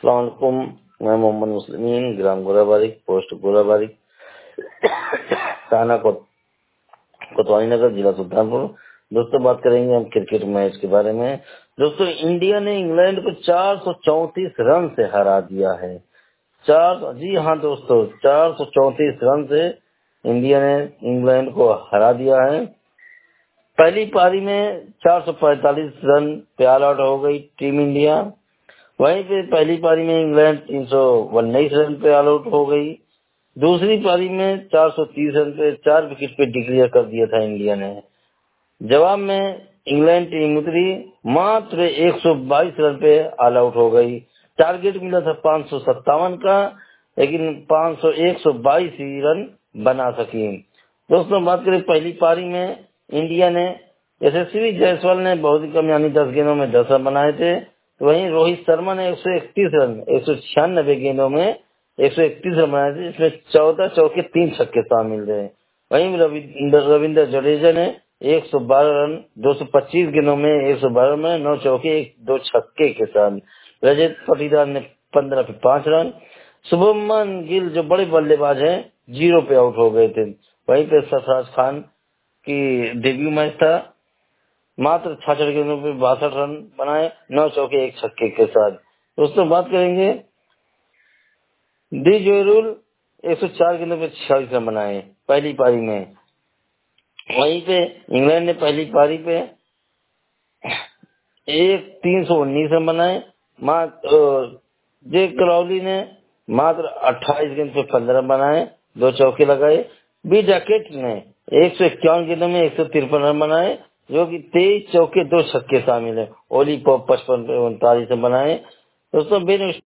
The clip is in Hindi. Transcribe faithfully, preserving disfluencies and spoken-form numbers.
अस्सलाम वालेकुम। मैं मोहम्मद मुस्लिमीन, ग्राम गोराबारी, पोस्ट गोराबारी, थाना कोतवाली नगर, जिला सुल्तानपुर। दोस्तों, बात करेंगे हम क्रिकेट मैच के बारे में। दोस्तों, इंडिया ने इंग्लैंड को चार सौ चौंतीस रन से हरा दिया है। चार जी हाँ दोस्तों, चार सौ चौंतीस रन से इंडिया ने इंग्लैंड को हरा दिया है। पहली पारी में चार सौ पैंतालीस रन पे ऑल आउट हो गई टीम इंडिया। वहीं पे पहली पारी में इंग्लैंड तीन सौ उन्नीस रन पे ऑल आउट हो गई। दूसरी पारी में चार सौ तीस रन पे चार विकेट पे डिक्लेयर कर दिया था इंडिया ने। जवाब में इंग्लैंड टीम उतरी, मात्र एक सौ बाईस रन पे ऑल आउट हो गई। टारगेट मिला था पाँच सौ सत्तावन का, लेकिन पाँच सौ एक सौ बाईस ही रन बना सकी। दोस्तों, बात करें पहली पारी में इंडिया ने यशस्वी जायसवाल ने बहुत ही कम यानी दस गेंदों में दस रन बनाए थे। वहीं रोहित शर्मा ने एक सौ इकतीस रन एक सौ छियानबे गेंदों में एक सौ इकतीस रन बनाए थे, जिसमें चौदह चौके तीन छक्के शामिल थे। वहीं रविंद्र रविंद्र जडेजा ने एक सौ बारह रन दो सौ पच्चीस गेंदों में एक सौ बारह में नौ चौके एक दो छक्के के साथ। रजत पाटीदार ने पंद्रह पे पांच रन। शुभमन गिल जो बड़े बल्लेबाज हैं, जीरो पे आउट हो गए थे। वहीं पे सरफराज खान की डेब्यू मैच था, मात्र छाछठ गेंदों पे बासठ रन बनाए, नौ चौके एक छक्के के साथ। दोस्तों, बात करेंगे डी जोरुल एक सौ चार गेंदों पे छियालीस रन बनाए पहली पारी में। वहीं पे इंग्लैंड ने पहली पारी पे एक तीन सौ उन्नीस रन बनाए। जे क्राउली ने मात्र अट्ठाईस गेंद पे पंद्रह रन बनाए, दो चौके लगाए। बी जैकेट ने एक सौ इक्यावन गेंदों में एक सौ तिरपन रन बनाए, जो कि तेईस चौके दो छक्के शामिल है। ओली पॉप पचपन पे उनतालीस रन बनाए। दोस्तों, बेन